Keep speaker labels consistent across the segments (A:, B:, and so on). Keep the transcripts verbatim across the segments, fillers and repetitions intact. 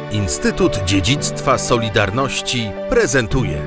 A: Instytut Dziedzictwa Solidarności prezentuje.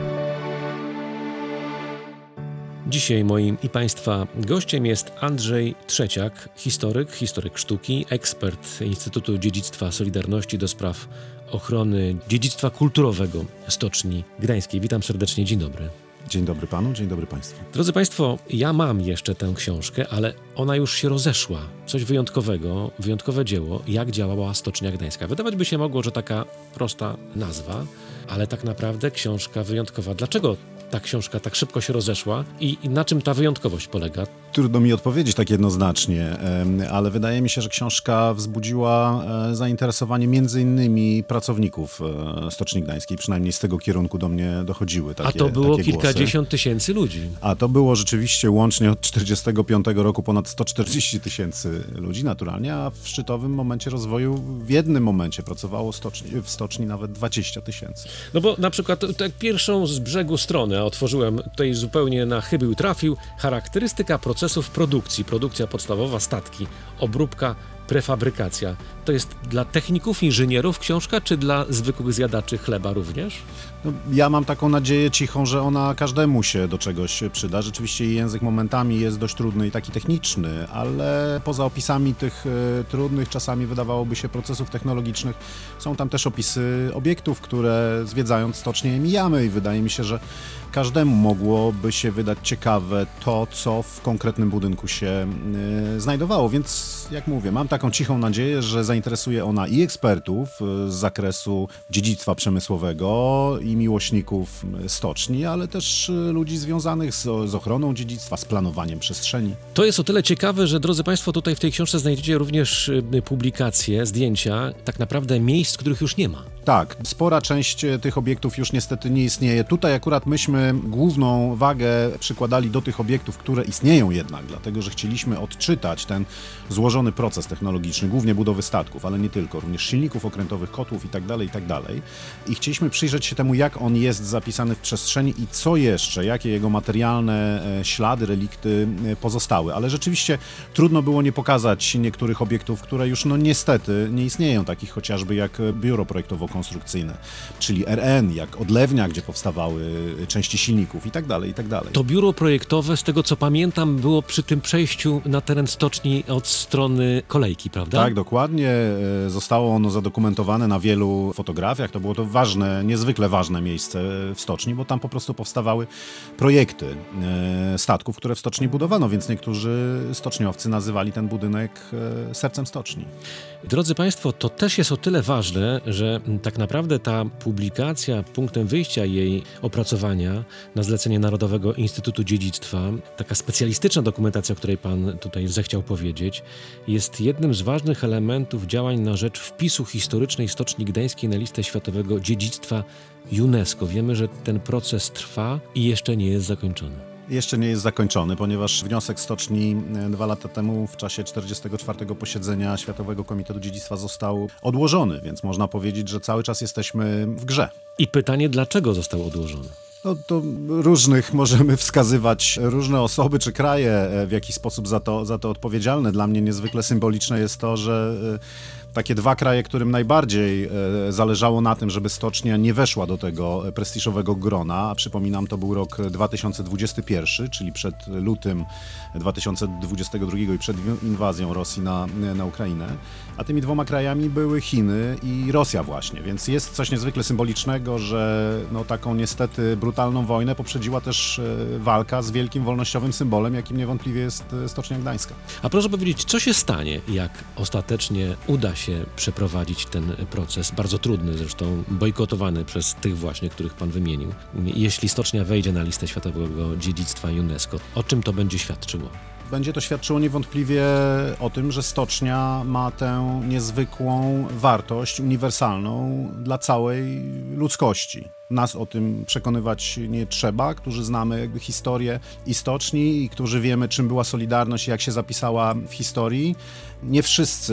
B: Dzisiaj moim i Państwa gościem jest Andrzej Trzeciak, historyk, historyk sztuki, ekspert Instytutu Dziedzictwa Solidarności do spraw ochrony dziedzictwa kulturowego Stoczni Gdańskiej. Witam serdecznie, dzień dobry.
C: Dzień dobry panu, dzień dobry państwu.
B: Drodzy Państwo, ja mam jeszcze tę książkę, ale ona już się rozeszła. Coś wyjątkowego, wyjątkowe dzieło, jak działała Stocznia Gdańska. Wydawać by się mogło, że taka prosta nazwa, ale tak naprawdę książka wyjątkowa. Dlaczego ta książka tak szybko się rozeszła i na czym ta wyjątkowość polega?
C: Trudno mi odpowiedzieć tak jednoznacznie, ale wydaje mi się, że książka wzbudziła zainteresowanie między innymi pracowników Stoczni Gdańskiej, przynajmniej z tego kierunku do mnie dochodziły takie
B: A to było
C: takie
B: kilkadziesiąt
C: głosy.
B: tysięcy ludzi.
C: A to było rzeczywiście łącznie od czterdziestego piątego roku ponad sto czterdzieści tysięcy ludzi naturalnie, a w szczytowym momencie rozwoju w jednym momencie pracowało stoczni, w stoczni nawet dwadzieścia tysięcy.
B: No bo na przykład tak pierwszą z brzegu stronę, a otworzyłem tutaj zupełnie na chybił trafił, charakterystyka procesów produkcji, produkcja podstawowa, statki, obróbka, prefabrykacja. To jest dla techników, inżynierów książka, czy dla zwykłych zjadaczy chleba również?
C: No, ja mam taką nadzieję cichą, że ona każdemu się do czegoś przyda. Rzeczywiście jej język momentami jest dość trudny i taki techniczny, ale poza opisami tych y, trudnych, czasami wydawałoby się procesów technologicznych, są tam też opisy obiektów, które zwiedzając stocznię mijamy i wydaje mi się, że każdemu mogłoby się wydać ciekawe to, co w konkretnym budynku się y, znajdowało, więc jak mówię, mam taką cichą nadzieję, że zainteresuje ona i ekspertów z zakresu dziedzictwa przemysłowego i miłośników stoczni, ale też ludzi związanych z, z ochroną dziedzictwa, z planowaniem przestrzeni.
B: To jest o tyle ciekawe, że drodzy Państwo, tutaj w tej książce znajdziecie również publikacje, zdjęcia, tak naprawdę miejsc, których już nie ma.
C: Tak, spora część tych obiektów już niestety nie istnieje. Tutaj akurat myśmy główną wagę przykładali do tych obiektów, które istnieją jednak, dlatego że chcieliśmy odczytać ten złożony proces technologiczny, głównie budowy statków, ale nie tylko, również silników okrętowych, kotłów itd., itd. I chcieliśmy przyjrzeć się temu, jak on jest zapisany w przestrzeni i co jeszcze, jakie jego materialne ślady, relikty pozostały. Ale rzeczywiście trudno było nie pokazać niektórych obiektów, które już no niestety nie istnieją, takich chociażby jak biuro projektowo-konstrukcyjne, czyli R N, jak odlewnia, gdzie powstawały części silników itd., itd.
B: To biuro projektowe, z tego co pamiętam, było przy tym przejściu na teren stoczni od strony kolejki, prawda?
C: Tak, dokładnie. Zostało ono zadokumentowane na wielu fotografiach. To było to ważne, niezwykle ważne miejsce w stoczni, bo tam po prostu powstawały projekty statków, które w stoczni budowano, więc niektórzy stoczniowcy nazywali ten budynek sercem stoczni.
B: Drodzy Państwo, to też jest o tyle ważne, że tak naprawdę ta publikacja, punktem wyjścia jej opracowania na zlecenie Narodowego Instytutu Dziedzictwa, taka specjalistyczna dokumentacja, o której Pan tutaj zechciał powiedzieć, jest jednym z ważnych elementów działań na rzecz wpisu historycznej Stoczni Gdańskiej na listę Światowego Dziedzictwa UNESCO. Wiemy, że ten proces trwa i jeszcze nie jest zakończony.
C: Jeszcze nie jest zakończony, ponieważ wniosek stoczni dwa lata temu w czasie czterdziestego czwartego posiedzenia Światowego Komitetu Dziedzictwa został odłożony, więc można powiedzieć, że cały czas jesteśmy w grze.
B: I pytanie, dlaczego został odłożony?
C: No to różnych możemy wskazywać, różne osoby czy kraje w jakiś sposób za to, za to odpowiedzialne. Dla mnie niezwykle symboliczne jest to, że takie dwa kraje, którym najbardziej zależało na tym, żeby stocznia nie weszła do tego prestiżowego grona, a przypominam, to był rok dwa tysiące dwudziesty pierwszy, czyli przed lutym dwa tysiące dwudziestego drugiego i przed inwazją Rosji na, na Ukrainę, a tymi dwoma krajami były Chiny i Rosja właśnie, więc jest coś niezwykle symbolicznego, że no, taką niestety brutalną wojnę poprzedziła też walka z wielkim wolnościowym symbolem, jakim niewątpliwie jest Stocznia Gdańska.
B: A proszę powiedzieć, co się stanie, jak ostatecznie uda się się przeprowadzić ten proces, bardzo trudny zresztą, bojkotowany przez tych właśnie, których Pan wymienił. Jeśli stocznia wejdzie na listę Światowego Dziedzictwa UNESCO, o czym to będzie świadczyło?
C: Będzie to świadczyło niewątpliwie o tym, że stocznia ma tę niezwykłą wartość uniwersalną dla całej ludzkości. Nas o tym przekonywać nie trzeba, którzy znamy jakby historię i stoczni i którzy wiemy, czym była Solidarność i jak się zapisała w historii. Nie wszyscy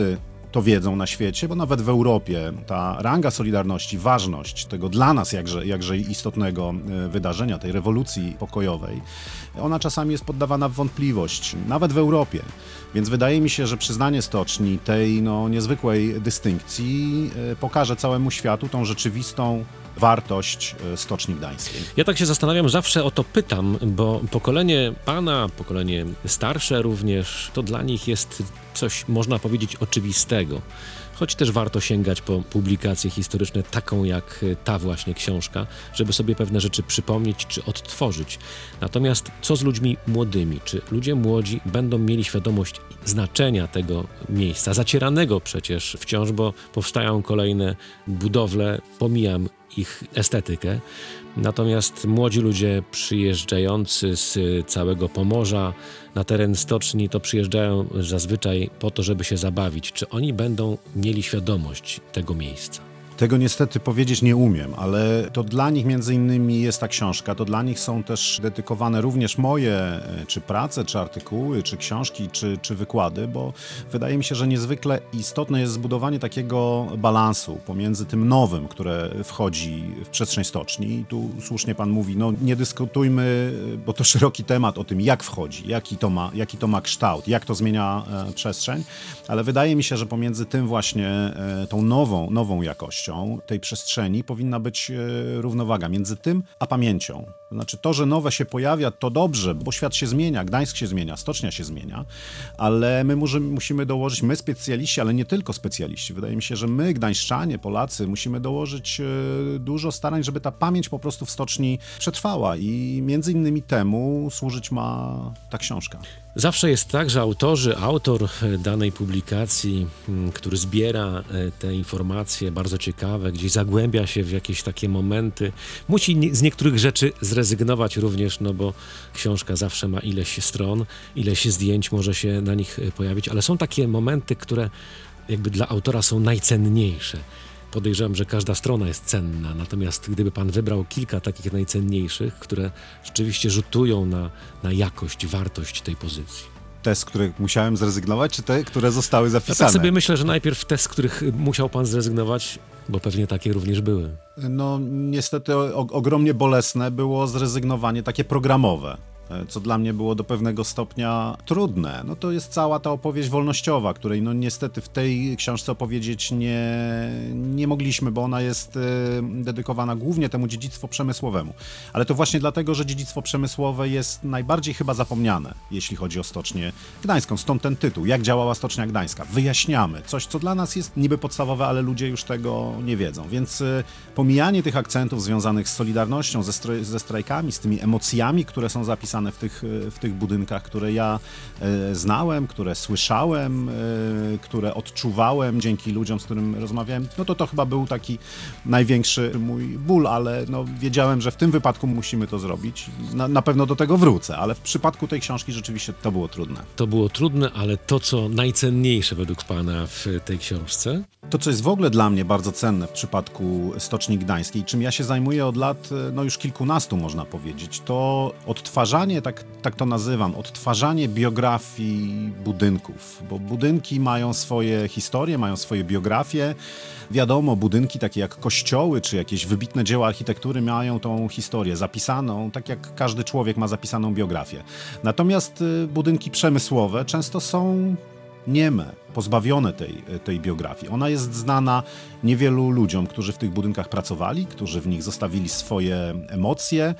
C: to wiedzą na świecie, bo nawet w Europie ta ranga Solidarności, ważność tego dla nas jakże, jakże istotnego wydarzenia, tej rewolucji pokojowej, ona czasami jest poddawana w wątpliwość, nawet w Europie. Więc wydaje mi się, że przyznanie stoczni tej no, niezwykłej dystynkcji pokaże całemu światu tą rzeczywistą wartość Stoczni Gdańskiej.
B: Ja tak się zastanawiam, zawsze o to pytam, bo pokolenie pana, pokolenie starsze również, to dla nich jest coś, można powiedzieć, oczywistego. Choć też warto sięgać po publikacje historyczne, taką jak ta właśnie książka, żeby sobie pewne rzeczy przypomnieć czy odtworzyć. Natomiast co z ludźmi młodymi? Czy ludzie młodzi będą mieli świadomość znaczenia tego miejsca, zacieranego przecież wciąż, bo powstają kolejne budowle, pomijam ich estetykę. Natomiast młodzi ludzie przyjeżdżający z całego Pomorza na teren stoczni, to przyjeżdżają zazwyczaj po to, żeby się zabawić. Czy oni będą mieli świadomość tego miejsca?
C: Tego niestety powiedzieć nie umiem, ale to dla nich między innymi jest ta książka, to dla nich są też dedykowane również moje czy prace, czy artykuły, czy książki, czy, czy wykłady, bo wydaje mi się, że niezwykle istotne jest zbudowanie takiego balansu pomiędzy tym nowym, które wchodzi w przestrzeń stoczni. I tu słusznie pan mówi, no nie dyskutujmy, bo to szeroki temat o tym, jak wchodzi, jaki to ma, jaki to ma kształt, jak to zmienia e, przestrzeń, ale wydaje mi się, że pomiędzy tym właśnie e, tą nową, nową jakością tej przestrzeni powinna być e, równowaga między tym a pamięcią. To znaczy to, że nowe się pojawia, to dobrze, bo świat się zmienia, Gdańsk się zmienia, stocznia się zmienia, ale my może, musimy dołożyć, my specjaliści, ale nie tylko specjaliści. Wydaje mi się, że my, gdańszczanie, Polacy, musimy dołożyć e, dużo starań, żeby ta pamięć po prostu w stoczni przetrwała i między innymi temu służyć ma ta książka.
B: Zawsze jest tak, że autorzy, autor danej publikacji, który zbiera te informacje bardzo ciekawe, gdzieś zagłębia się w jakieś takie momenty, musi z niektórych rzeczy zrezygnować również, no bo książka zawsze ma ileś stron, ileś zdjęć może się na nich pojawić, ale są takie momenty, które jakby dla autora są najcenniejsze. Podejrzewam, że każda strona jest cenna, natomiast gdyby pan wybrał kilka takich najcenniejszych, które rzeczywiście rzutują na, na jakość, wartość tej pozycji.
C: Te, z których musiałem zrezygnować, czy te, które zostały zapisane?
B: Ja tak sobie myślę, że najpierw te, z których musiał pan zrezygnować, bo pewnie takie również były.
C: No niestety o, ogromnie bolesne było zrezygnowanie takie programowe, co dla mnie było do pewnego stopnia trudne. No to jest cała ta opowieść wolnościowa, której no niestety w tej książce opowiedzieć nie, nie mogliśmy, bo ona jest y, dedykowana głównie temu dziedzictwu przemysłowemu. Ale to właśnie dlatego, że dziedzictwo przemysłowe jest najbardziej chyba zapomniane, jeśli chodzi o Stocznię Gdańską. Stąd ten tytuł. Jak działała Stocznia Gdańska? Wyjaśniamy. Coś, co dla nas jest niby podstawowe, ale ludzie już tego nie wiedzą. Więc y, pomijanie tych akcentów związanych z Solidarnością, ze, stroj, ze strajkami, z tymi emocjami, które są zapisane w tych, w tych budynkach, które ja e, znałem, które słyszałem, e, które odczuwałem dzięki ludziom, z którym rozmawiałem, no to to chyba był taki największy mój ból, ale no, wiedziałem, że w tym wypadku musimy to zrobić. Na, na pewno do tego wrócę, ale w przypadku tej książki rzeczywiście to było trudne.
B: To było trudne, ale to, co najcenniejsze według pana w tej książce?
C: To, co jest w ogóle dla mnie bardzo cenne w przypadku Stoczni Gdańskiej, czym ja się zajmuję od lat, no już kilkunastu można powiedzieć, to odtwarzanie, tak, tak to nazywam, odtwarzanie biografii budynków, bo budynki mają swoje historie, mają swoje biografie. Wiadomo, budynki takie jak kościoły, czy jakieś wybitne dzieła architektury mają tą historię zapisaną, tak jak każdy człowiek ma zapisaną biografię. Natomiast budynki przemysłowe często są nieme, pozbawione tej, tej biografii. Ona jest znana niewielu ludziom, którzy w tych budynkach pracowali, którzy w nich zostawili swoje emocje,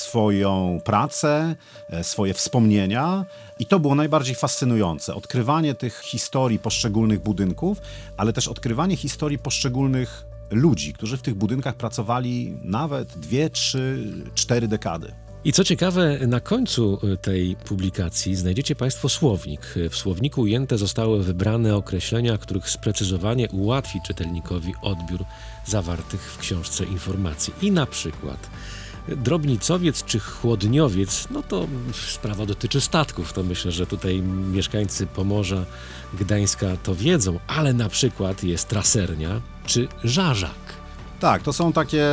C: swoją pracę, swoje wspomnienia i to było najbardziej fascynujące. Odkrywanie tych historii poszczególnych budynków, ale też odkrywanie historii poszczególnych ludzi, którzy w tych budynkach pracowali nawet dwie, trzy, cztery dekady.
B: I co ciekawe, na końcu tej publikacji znajdziecie państwo słownik. W słowniku ujęte zostały wybrane określenia, których sprecyzowanie ułatwi czytelnikowi odbiór zawartych w książce informacji. I na przykład drobnicowiec czy chłodniowiec, no to sprawa dotyczy statków, to myślę, że tutaj mieszkańcy Pomorza, Gdańska to wiedzą, ale na przykład jest trasernia czy żarzak.
C: Tak, to są takie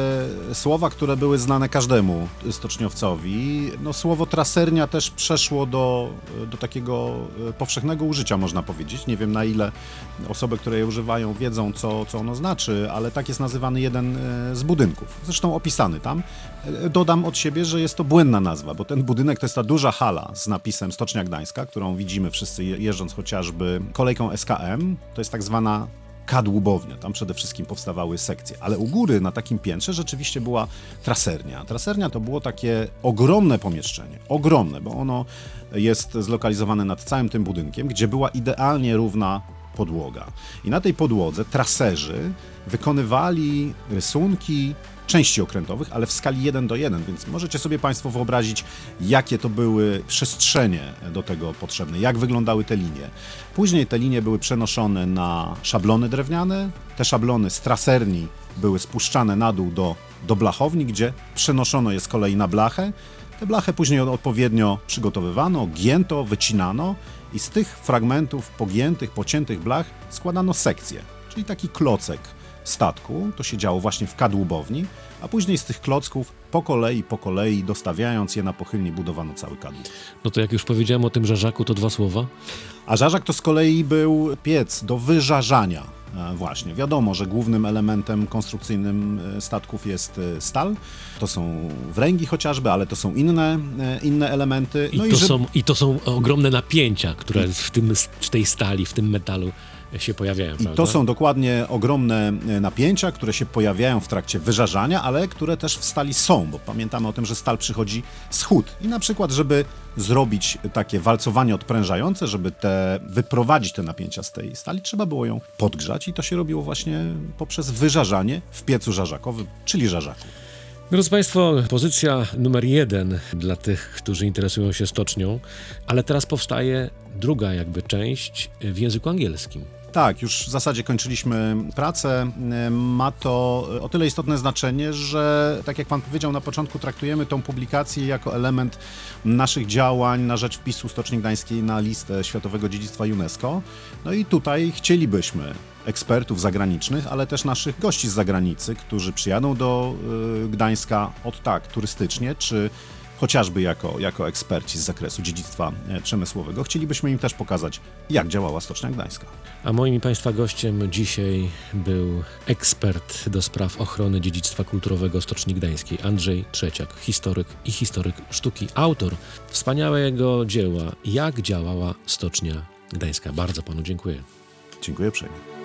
C: e, słowa, które były znane każdemu stoczniowcowi. No, słowo trasernia też przeszło do, do takiego powszechnego użycia, można powiedzieć. Nie wiem, na ile osoby, które je używają, wiedzą, co, co ono znaczy, ale tak jest nazywany jeden z budynków, zresztą opisany tam. Dodam od siebie, że jest to błędna nazwa, bo ten budynek to jest ta duża hala z napisem Stocznia Gdańska, którą widzimy wszyscy jeżdżąc chociażby kolejką S K M. To jest tak zwana kadłubownia, tam przede wszystkim powstawały sekcje, ale u góry na takim piętrze rzeczywiście była trasernia. Trasernia to było takie ogromne pomieszczenie, ogromne, bo ono jest zlokalizowane nad całym tym budynkiem, gdzie była idealnie równa podłoga. I na tej podłodze traserzy wykonywali rysunki części okrętowych, ale w skali jeden do jeden, więc możecie sobie Państwo wyobrazić, jakie to były przestrzenie do tego potrzebne, jak wyglądały te linie. Później te linie były przenoszone na szablony drewniane, te szablony z traserni były spuszczane na dół do, do blachowni, gdzie przenoszono je z kolei na blachę. Te blachę później odpowiednio przygotowywano, gięto, wycinano i z tych fragmentów pogiętych, pociętych blach składano sekcje, czyli taki klocek statku, to się działo właśnie w kadłubowni, a później z tych klocków po kolei, po kolei dostawiając je na pochylni budowano cały kadłub.
B: No to jak już powiedziałem o tym żarzaku, to dwa słowa.
C: A żarzak to z kolei był piec do wyżarzania. Właśnie, wiadomo, że głównym elementem konstrukcyjnym statków jest stal, to są wręgi chociażby, ale to są inne, inne elementy.
B: I,
C: no
B: to,
C: i, że...
B: są, I to są ogromne napięcia, które w, tym, w tej stali, w tym metalu się pojawiają,
C: I
B: prawda?
C: to są dokładnie ogromne napięcia, które się pojawiają w trakcie wyżarzania, ale które też w stali są, bo pamiętamy o tym, że stal przychodzi z hut. I na przykład, żeby zrobić takie walcowanie odprężające, żeby te, wyprowadzić te napięcia z tej stali, trzeba było ją podgrzać i to się robiło właśnie poprzez wyżarzanie w piecu żarzakowym, czyli żarzaku.
B: Drodzy Państwo, pozycja numer jeden dla tych, którzy interesują się stocznią, ale teraz powstaje druga jakby część w języku angielskim.
C: Tak, już w zasadzie kończyliśmy pracę. Ma to o tyle istotne znaczenie, że tak jak Pan powiedział na początku, traktujemy tą publikację jako element naszych działań na rzecz wpisu Stoczni Gdańskiej na listę Światowego Dziedzictwa UNESCO. No i tutaj chcielibyśmy ekspertów zagranicznych, ale też naszych gości z zagranicy, którzy przyjadą do Gdańska od tak turystycznie, czy chociażby jako, jako eksperci z zakresu dziedzictwa przemysłowego. Chcielibyśmy im też pokazać, jak działała Stocznia Gdańska.
B: A moim i Państwa gościem dzisiaj był ekspert do spraw ochrony dziedzictwa kulturowego Stoczni Gdańskiej, Andrzej Trzeciak, historyk i historyk sztuki, autor wspaniałego dzieła Jak działała Stocznia Gdańska. Bardzo Panu dziękuję.
C: Dziękuję uprzejmie.